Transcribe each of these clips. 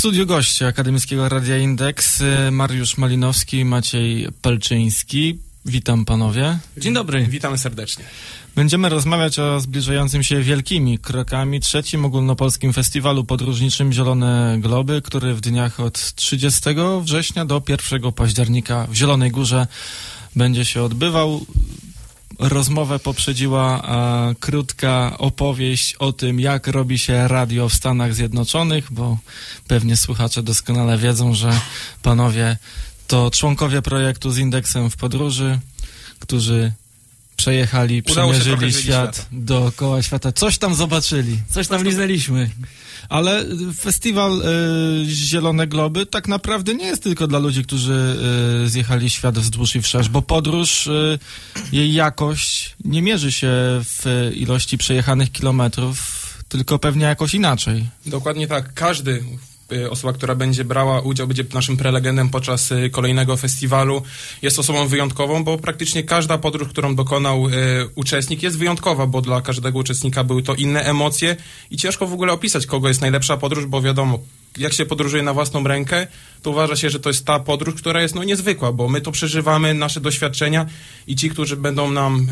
studiu goście Akademickiego Radia Indeks, Mariusz Malinowski i Maciej Pelczyński. Witam panowie. Dzień dobry. Witamy serdecznie. Będziemy rozmawiać o zbliżającym się wielkimi krokami trzecim ogólnopolskim festiwalu podróżniczym Zielone Globy, który w dniach od 30 września do 1 października w Zielonej Górze będzie się odbywał. Rozmowę poprzedziła krótka opowieść o tym, jak robi się radio w Stanach Zjednoczonych, bo pewnie słuchacze doskonale wiedzą, że panowie to członkowie projektu z Indeksem w podróży, którzy przejechali, przemierzyli świat dookoła świata. Coś tam zobaczyli. Coś tam liznęliśmy. Ale festiwal Zielone Globy tak naprawdę nie jest tylko dla ludzi, którzy zjechali świat wzdłuż i wszerz, bo podróż, jej jakość nie mierzy się w ilości przejechanych kilometrów, tylko pewnie jakoś inaczej. Dokładnie tak. Każdy osoba, która będzie brała udział, będzie naszym prelegentem podczas kolejnego festiwalu, jest osobą wyjątkową, bo praktycznie każda podróż, którą dokonał uczestnik, jest wyjątkowa, bo dla każdego uczestnika były to inne emocje i ciężko w ogóle opisać, kogo jest najlepsza podróż, bo wiadomo, jak się podróżuje na własną rękę, to uważa się, że to jest ta podróż, która jest niezwykła, bo my to przeżywamy, nasze doświadczenia i ci, którzy będą nam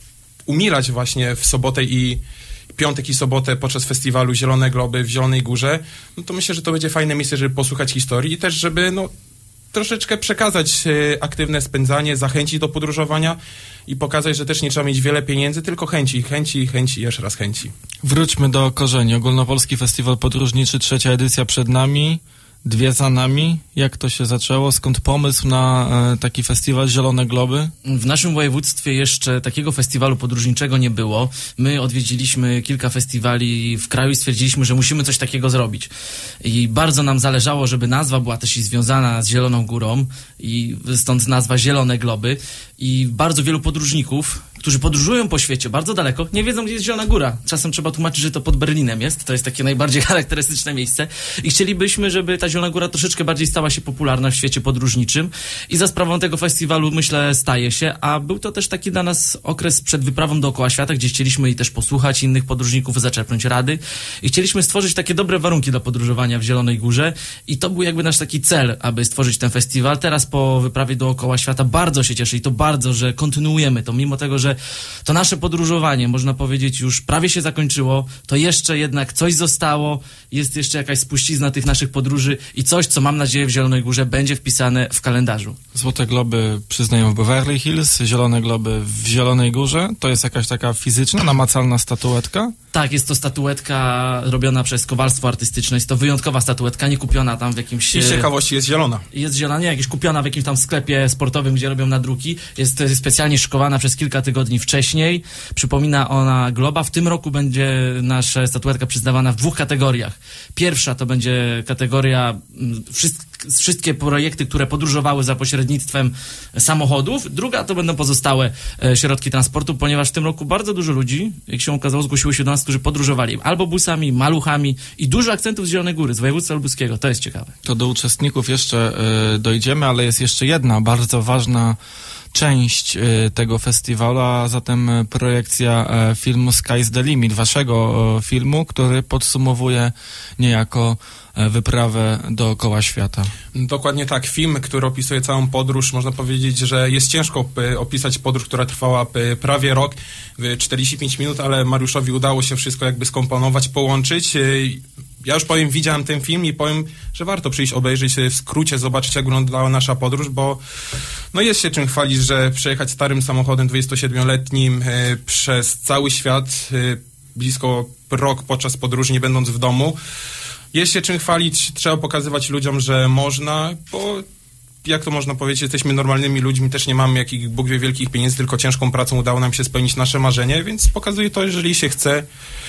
umilać właśnie w sobotę i piątek i sobotę podczas festiwalu Zielone Globy w Zielonej Górze, no to myślę, że to będzie fajne miejsce, żeby posłuchać historii i też, żeby troszeczkę przekazać aktywne spędzanie, zachęcić do podróżowania i pokazać, że też nie trzeba mieć wiele pieniędzy, tylko chęci i jeszcze raz chęci. Wróćmy do korzeni. Ogólnopolski Festiwal Podróżniczy, 3. edycja przed nami, 2 za nami. Jak to się zaczęło? Skąd pomysł na taki festiwal Zielone Globy? W naszym województwie jeszcze takiego festiwalu podróżniczego nie było. My odwiedziliśmy kilka festiwali w kraju i stwierdziliśmy, że musimy coś takiego zrobić. I bardzo nam zależało, żeby nazwa była też i związana z Zieloną Górą i stąd nazwa Zielone Globy. I bardzo wielu podróżników, którzy podróżują po świecie bardzo daleko, nie wiedzą, gdzie jest Zielona Góra. Czasem trzeba tłumaczyć, że to pod Berlinem jest. To jest takie najbardziej charakterystyczne miejsce. I chcielibyśmy, żeby ta Zielona Góra troszeczkę bardziej stała się popularna w świecie podróżniczym. I za sprawą tego festiwalu, myślę, staje się. A był to też taki dla nas okres przed wyprawą dookoła świata, gdzie chcieliśmy i też posłuchać innych podróżników, zaczerpnąć rady. I chcieliśmy stworzyć takie dobre warunki do podróżowania w Zielonej Górze. I to był jakby nasz taki cel, aby stworzyć ten festiwal. Teraz po wyprawie dookoła świata bardzo się cieszę i to bardzo, że kontynuujemy to, mimo tego, że to nasze podróżowanie, można powiedzieć, już prawie się zakończyło, to jeszcze jednak coś zostało, jest jeszcze jakaś spuścizna tych naszych podróży i coś, co mam nadzieję w Zielonej Górze będzie wpisane w kalendarzu. Złote Globy przyznają w Beverly Hills, Zielone Globy w Zielonej Górze. To jest jakaś taka fizyczna, namacalna statuetka? Tak, jest to statuetka robiona przez Kowalstwo Artystyczne. Jest to wyjątkowa statuetka, nie kupiona tam w jakimś... I z ciekawości jest zielona. Jest zielona, nie jakieś kupiona w jakimś tam sklepie sportowym, gdzie robią nadruki. Jest specjalnie szykowana przez kilka tygodni wcześniej. Przypomina ona globa. W tym roku będzie nasza statuetka przyznawana w 2 kategoriach. Pierwsza to będzie kategoria wszystkie projekty, które podróżowały za pośrednictwem samochodów. Druga to będą pozostałe środki transportu, ponieważ w tym roku bardzo dużo ludzi, jak się okazało, zgłosiło się do nas, którzy podróżowali albo busami, maluchami i dużo akcentów z Zielonej Góry, z województwa lubuskiego. To jest ciekawe. To do uczestników jeszcze dojdziemy, ale jest jeszcze jedna bardzo ważna część tego festiwalu, a zatem projekcja filmu Sky's the Limit, waszego filmu, który podsumowuje niejako wyprawę dookoła świata. Dokładnie tak. Film, który opisuje całą podróż, można powiedzieć, że jest ciężko opisać podróż, która trwała prawie rok, 45 minut, ale Mariuszowi udało się wszystko jakby skomponować, połączyć. Ja już widziałem ten film i powiem, że warto przyjść, obejrzeć w skrócie, zobaczyć, jak wyglądała nasza podróż, bo jest się czym chwalić, że przejechać starym samochodem 27-letnim przez cały świat blisko rok podczas podróży, nie będąc w domu. Jest się czym chwalić, trzeba pokazywać ludziom, że można, bo jak to można powiedzieć, jesteśmy normalnymi ludźmi, też nie mamy jakich Bóg wie wielkich pieniędzy, tylko ciężką pracą udało nam się spełnić nasze marzenie, więc pokazuje to, jeżeli się chce,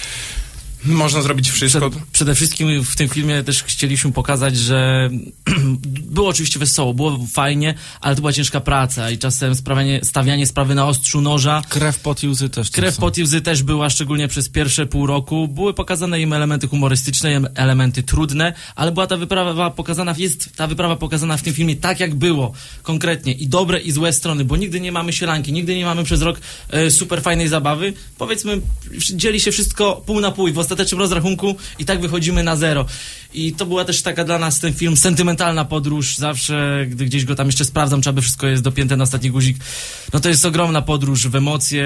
można zrobić wszystko. Przede wszystkim w tym filmie też chcieliśmy pokazać, że było oczywiście wesoło, było fajnie, ale to była ciężka praca i czasem stawianie sprawy na ostrzu noża. Krew, pot i łzy też. Krew, pot i łzy też była, szczególnie przez pierwsze pół roku. Były pokazane im elementy humorystyczne, elementy trudne, ale była ta wyprawa pokazana, jest ta wyprawa pokazana w tym filmie tak, jak było, konkretnie. I dobre, i złe strony, bo nigdy nie mamy sielanki, nigdy nie mamy przez rok super fajnej zabawy. Powiedzmy, dzieli się wszystko pół na pół i w ostatecznym rozrachunku i tak wychodzimy na zero. I to była też taka dla nas ten film sentymentalna podróż. Zawsze, gdy gdzieś go tam jeszcze sprawdzam, czy aby wszystko jest dopięte na ostatni guzik, no to jest ogromna podróż w emocje,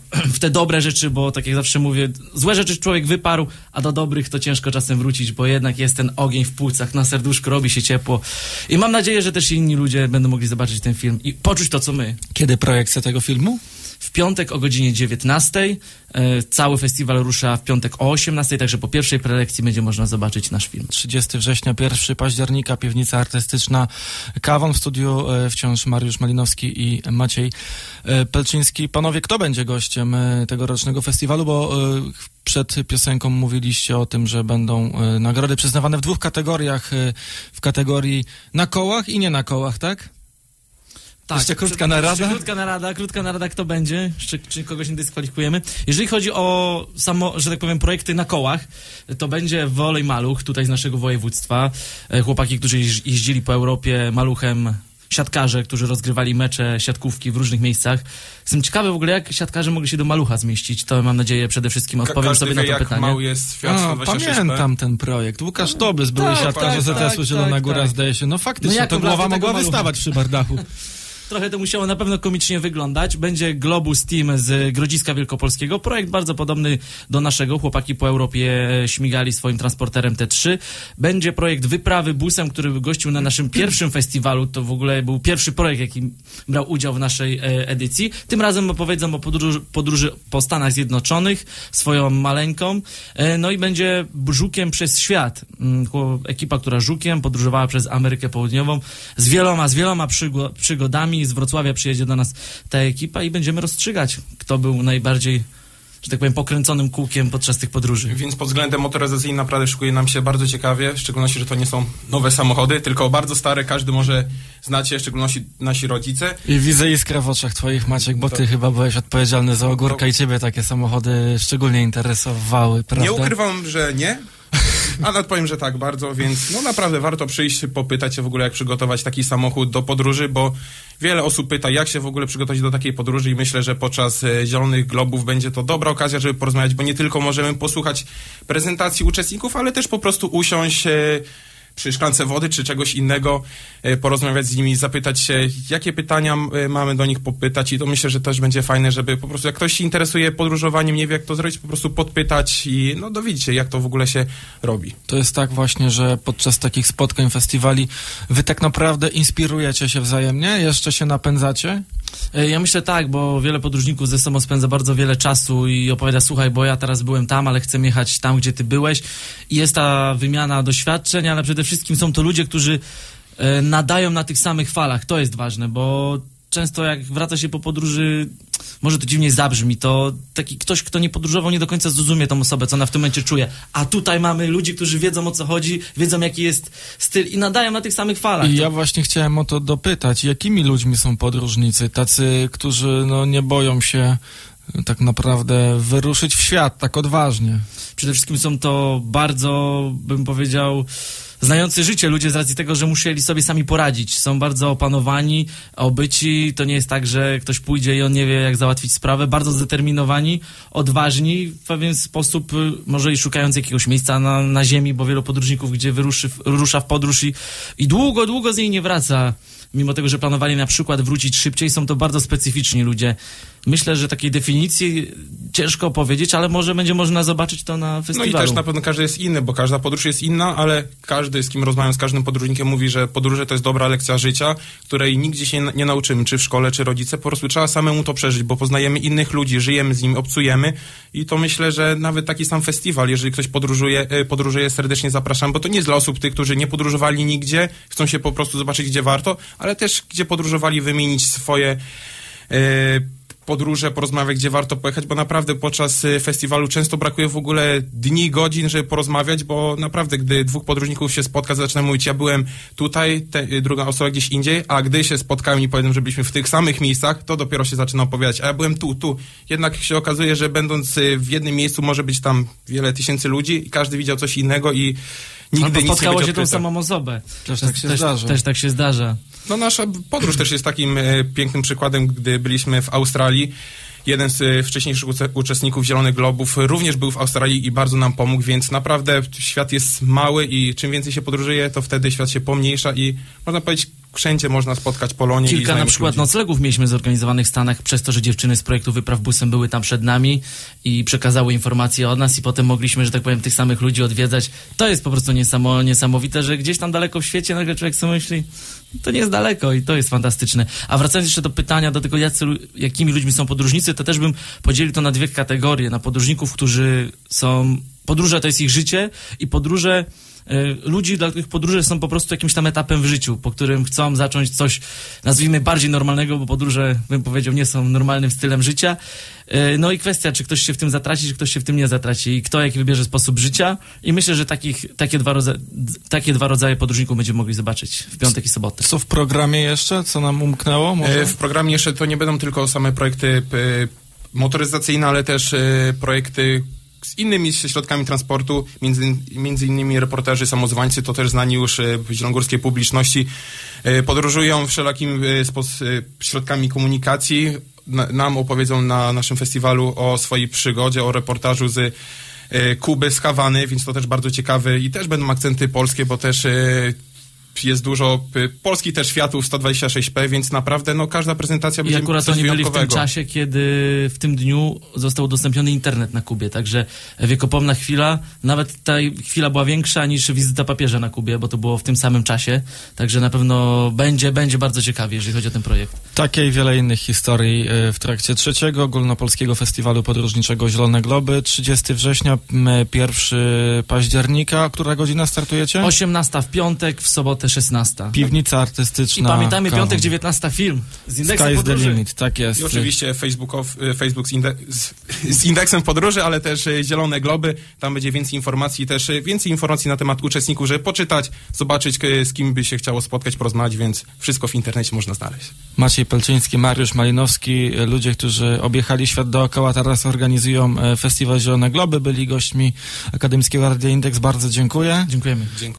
w te dobre rzeczy, bo tak jak zawsze mówię, złe rzeczy człowiek wyparł, a do dobrych to ciężko czasem wrócić, bo jednak jest ten ogień w płucach, na serduszku robi się ciepło. I mam nadzieję, że też inni ludzie będą mogli zobaczyć ten film i poczuć to, co my. Kiedy projekcja tego filmu? W piątek o godzinie 19. Cały festiwal rusza w piątek o 18, także po pierwszej prelekcji będzie można zobaczyć nasz film. 30 września, 1 października, Piwnica Artystyczna Kawon. W studiu wciąż Mariusz Malinowski i Maciej Pelczyński. Panowie, kto będzie gościem tegorocznego festiwalu? Bo przed piosenką mówiliście o tym, że będą nagrody przyznawane w 2 kategoriach. W kategorii na kołach i nie na kołach, tak? Tak, jeszcze krótka narada? Krótka narada, kto będzie, czy kogoś nie dyskwalifikujemy. Jeżeli chodzi o że tak powiem, projekty na kołach, to będzie Wolej Maluch, tutaj z naszego województwa. Chłopaki, którzy jeździli po Europie maluchem, siatkarze, którzy rozgrywali mecze siatkówki w różnych miejscach. Jestem ciekawy w ogóle, jak siatkarze mogli się do Malucha zmieścić. To mam nadzieję przede wszystkim odpowiem sobie na to pytanie. Jak mały jest Fiat 126. Pamiętam ten projekt. Łukasz Tobys, były siatkarz ZS-u Zielona Góra, zdaje się. No faktycznie, to głowa mogła wystawać przy bardachu. Trochę to musiało na pewno komicznie wyglądać. Będzie Globus Team z Grodziska Wielkopolskiego. Projekt bardzo podobny do naszego. Chłopaki po Europie śmigali swoim transporterem T3. Będzie projekt wyprawy busem, który gościł na naszym pierwszym festiwalu. To w ogóle był pierwszy projekt, jaki brał udział w naszej edycji. Tym razem opowiedzą o podróży po Stanach Zjednoczonych, swoją maleńką. No i będzie Żukiem przez świat. Ekipa, która Żukiem podróżowała przez Amerykę Południową z wieloma przygodami. Z Wrocławia przyjedzie do nas ta ekipa i będziemy rozstrzygać, kto był najbardziej, że tak powiem, pokręconym kółkiem podczas tych podróży. Więc pod względem motoryzacyjnym naprawdę szykuje nam się bardzo ciekawie, w szczególności, że to nie są nowe samochody, tylko bardzo stare, każdy może znać je, w szczególności nasi rodzice. I widzę iskrę w oczach twoich, Maciek, bo ty chyba byłeś odpowiedzialny za Ogórka i ciebie takie samochody szczególnie interesowały, prawda? Nie ukrywam, że nie. A nawet powiem, że tak bardzo, więc no naprawdę warto przyjść, popytać się w ogóle, jak przygotować taki samochód do podróży, bo wiele osób pyta, jak się w ogóle przygotować do takiej podróży i myślę, że podczas Zielonych Globów będzie to dobra okazja, żeby porozmawiać, bo nie tylko możemy posłuchać prezentacji uczestników, ale też po prostu usiąść przy szklance wody czy czegoś innego, porozmawiać z nimi, zapytać się, jakie pytania mamy do nich popytać i to myślę, że też będzie fajne, żeby po prostu jak ktoś się interesuje podróżowaniem, nie wie jak to zrobić, po prostu podpytać i no dowiedzieć się, jak to w ogóle się robi. To jest tak właśnie, że podczas takich spotkań, festiwali wy tak naprawdę inspirujecie się wzajemnie? Jeszcze się napędzacie? Ja myślę tak, bo wiele podróżników ze sobą spędza bardzo wiele czasu i opowiada, słuchaj, bo ja teraz byłem tam, ale chcę jechać tam, gdzie ty byłeś. I jest ta wymiana doświadczeń, ale przede wszystkim są to ludzie, którzy nadają na tych samych falach. To jest ważne, bo często jak wraca się po podróży, może to dziwnie zabrzmi, to taki ktoś, kto nie podróżował, nie do końca zrozumie tą osobę, co ona w tym momencie czuje. A tutaj mamy ludzi, którzy wiedzą, o co chodzi, wiedzą, jaki jest styl i nadają na tych samych falach. I ja właśnie chciałem o to dopytać, jakimi ludźmi są podróżnicy? Tacy, którzy no, nie boją się tak naprawdę wyruszyć w świat tak odważnie. Przede wszystkim są to bardzo, bym powiedział, znający życie ludzie z racji tego, że musieli sobie sami poradzić. Są bardzo opanowani, obyci. To nie jest tak, że ktoś pójdzie i on nie wie, jak załatwić sprawę. Bardzo zdeterminowani, odważni, w pewien sposób może i szukając jakiegoś miejsca na ziemi, bo wielu podróżników, gdzie rusza w podróż i długo z niej nie wraca. Mimo tego, że planowali na przykład wrócić szybciej, są to bardzo specyficzni ludzie. Myślę, że takiej definicji ciężko powiedzieć, ale może będzie można zobaczyć to na festiwalu. No i też na pewno każdy jest inny, bo każda podróż jest inna, ale każdy, z kim rozmawiam, z każdym podróżnikiem mówi, że podróże to jest dobra lekcja życia, której nigdzie się nie nauczymy, czy w szkole, czy rodzice. Po prostu trzeba samemu to przeżyć, bo poznajemy innych ludzi, żyjemy z nimi, obcujemy i to myślę, że nawet taki sam festiwal, jeżeli ktoś podróżuje, serdecznie zapraszam, bo to nie jest dla osób tych, którzy nie podróżowali nigdzie, chcą się po prostu zobaczyć, gdzie warto, ale też gdzie podróżowali, wymienić swoje podróże, porozmawiać, gdzie warto pojechać, bo naprawdę podczas festiwalu często brakuje w ogóle dni, godzin, żeby porozmawiać, bo naprawdę, gdy dwóch podróżników się spotka, zaczyna mówić, ja byłem tutaj, druga osoba gdzieś indziej, a gdy się spotkałem i powiem, że byliśmy w tych samych miejscach, to dopiero się zaczyna opowiadać, a ja byłem tu. Jednak się okazuje, że będąc w jednym miejscu może być tam wiele tysięcy ludzi i każdy widział coś innego i nigdy nic nie spotkało się odkryte. tą samą osobę. Też tak się zdarza. No nasza podróż też jest takim pięknym przykładem, gdy byliśmy w Australii jeden z wcześniejszych uczestników Zielonych Globów również był w Australii i bardzo nam pomógł, więc naprawdę świat jest mały i czym więcej się podróżuje, to wtedy świat się pomniejsza i można powiedzieć, wszędzie można spotkać Polonię. Kilka na przykład noclegów mieliśmy zorganizowanych w Stanach przez to, że dziewczyny z projektu Wypraw Busem były tam przed nami i przekazały informacje od nas i potem mogliśmy, że tak powiem, tych samych ludzi odwiedzać. To jest po prostu niesamowite, że gdzieś tam daleko w świecie nagle człowiek sobie myśli, to nie jest daleko i to jest fantastyczne. A wracając jeszcze do pytania, do tego jakimi ludźmi są podróżnicy, to też bym podzielił to na dwie kategorie. Na podróżników, którzy są... Podróże to jest ich życie i podróże... Ludzi, dla których podróże są po prostu jakimś tam etapem w życiu, po którym chcą zacząć coś, nazwijmy, bardziej normalnego, bo podróże, bym powiedział, nie są normalnym stylem życia. No i kwestia, czy ktoś się w tym zatraci, czy ktoś się w tym nie zatraci i kto jaki wybierze sposób życia. I myślę, że takie dwa rodzaje podróżników będziemy mogli zobaczyć w piątek i sobotę. Co w programie jeszcze? Co nam umknęło? Może? W programie jeszcze to nie będą tylko same projekty motoryzacyjne, ale też projekty z innymi środkami transportu, między innymi reporterzy, samozwańcy, to też znani już w zielonogórskiej publiczności, podróżują wszelakimi środkami komunikacji, nam opowiedzą na naszym festiwalu o swojej przygodzie, o reportażu z Kuby, z Hawany, więc to też bardzo ciekawe i też będą akcenty polskie, bo też jest dużo polskich też światów 126p, więc naprawdę no, każda prezentacja będzie coś wyjątkowego. I akurat oni byli w tym czasie, kiedy w tym dniu został udostępniony internet na Kubie, także wiekopomna chwila, nawet ta chwila była większa niż wizyta papieża na Kubie, bo to było w tym samym czasie, także na pewno będzie bardzo ciekawie, jeżeli chodzi o ten projekt. Takie i wiele innych historii w trakcie 3. Ogólnopolskiego Festiwalu Podróżniczego Zielone Globy, 30 września, 1 października. Która godzina startujecie? 18 w piątek, w sobotę 16. Piwnica artystyczna. I pamiętajmy, piątek 19 film z indeksem podróży. The limit, tak jest. I oczywiście Facebook z indeksem podróży, ale też Zielone Globy. Tam będzie więcej informacji, też więcej informacji na temat uczestników, żeby poczytać, zobaczyć, z kim by się chciało spotkać, porozmawiać, więc wszystko w internecie można znaleźć. Maciej Pelczyński, Mariusz Malinowski, ludzie, którzy objechali świat dookoła, teraz organizują Festiwal Zielone Globy, byli gośćmi Akademickiego Radia Indeks. Bardzo dziękuję. Dziękujemy.